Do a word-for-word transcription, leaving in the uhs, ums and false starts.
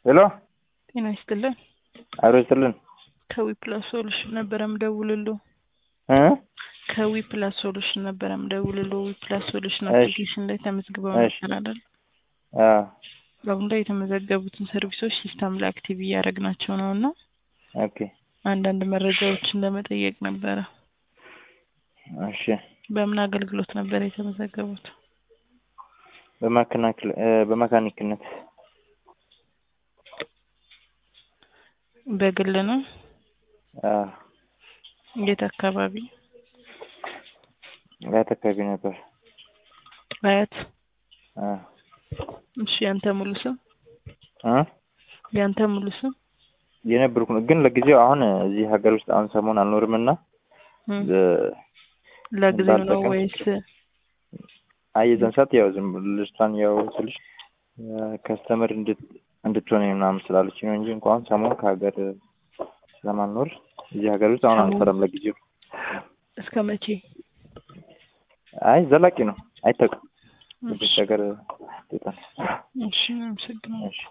ሄሎ ጤና ይስጥልን። አሮ ይስጥልን። ከዊፕላስ ሶሉሽን ነበር የምደውልልዎ። እ ከዊፕላስ ሶሉሽን ነበር የምደውልልዎ። ዊፕላስ ሶሉሽን እሺ አፕሊኬሽን ላይ ተመዝግበው እሺ ነበር አይደል? አ አሁን ላይ የተመዘገቡትን ሰርቪሶች ሲስተም ላይ አክቲቭ እያደረግናቸው ነውና ኦኬ አንዳንድ መረጃዎችን ለመጠየቅ ነበረ። እሺ በምን አገልግሎት ነበር የተመዘገቡት? በመካኒክ በመካኒክነት በግል ነው? አ የት አካባቢ? አያት አካባቢ ነበር። አያት? አ እሺ ያንተ ሙሉ ስም? አ ያንተ ሙሉ ስም? የነበርኩ ነው ግን ለጊዜው አሁን እዚህ ሀገር ውስጥ አሁን ሰሞን አልኖርምና ለጊዜው ነው ወይስ አይዘን ሰዓት ያው ዝም ልስታን ያው ስልሽ ከስተመር እንድት እንድትሆነ ምናምን ስላለች ነው እንጂ እንኳን ሰሞን ከሀገር ስለማልኖር እዚህ ሀገር ውስጥ አሁን አልሰራም ለጊዜው። እስከ መቼ? አይ ዘላቂ ነው አይተቅም። ብዙ ነገር ይጣል። እሺ አመሰግናለሁ።